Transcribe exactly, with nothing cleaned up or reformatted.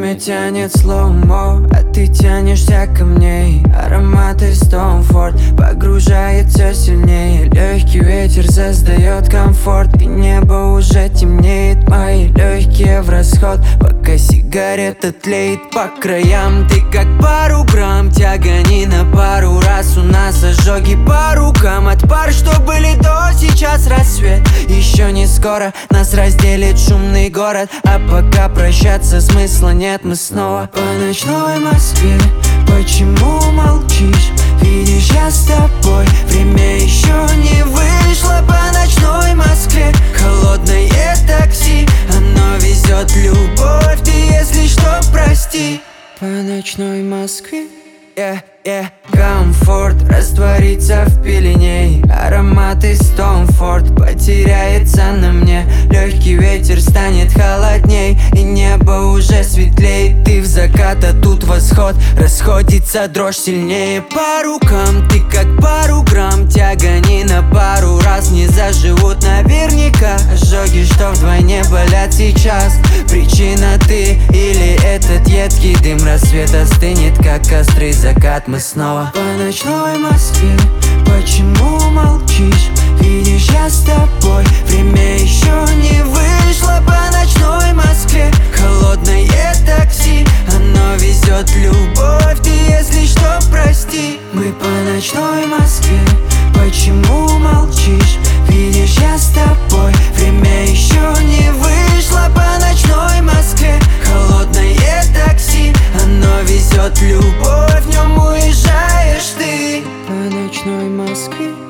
Время тянет слоумо, а ты тянешься ко мне. Аромат из Tom Ford погружается сильнее. Легкий ветер создает комфорт, и небо уже темнеет. Мои легкие в расход, пока сигарета тлеет по краям. Ты как пару грамм, тягани на пару раз. У нас ожоги по рукам от пар, что были до, сейчас рассвет. Еще не скоро нас разделит шумный город, а пока прощаться смысла нет, мы снова по ночной Москве. Почему молчишь? Видишь, я с тобой. Время еще не вышло по ночной Москве. Холодное такси, оно везет любовь. Ты, если что, прости. По ночной Москве. Yeah, yeah. Комфорт растворится в пелене. Аромат из Tom Ford потеряется на мне. Легкий ветер станет холодней, и небо уже светлеет. Ты в закат, а тут восход. Расходится дрожь сильнее по рукам. Ты как пару грамм, тягани на пару раз. Не заживут наверняка ожоги, что вдвойне болят сейчас. Причина ты или этот едкий дым? Рассвет остынет, как острый закат. Мы снова по ночной Москве. Почему молчишь? Видишь, я с тобой. Время еще не вышло по ночной Москве. Холодное такси, оно везет любовь. Ты, если что, прости. Мы по ночной Москве. Почему молчишь? Видишь, я с тобой. Время еще не вышло по ночной Москве. Холодное такси, оно везет любовь. В нем уезжаешь ты. По ночной Москве.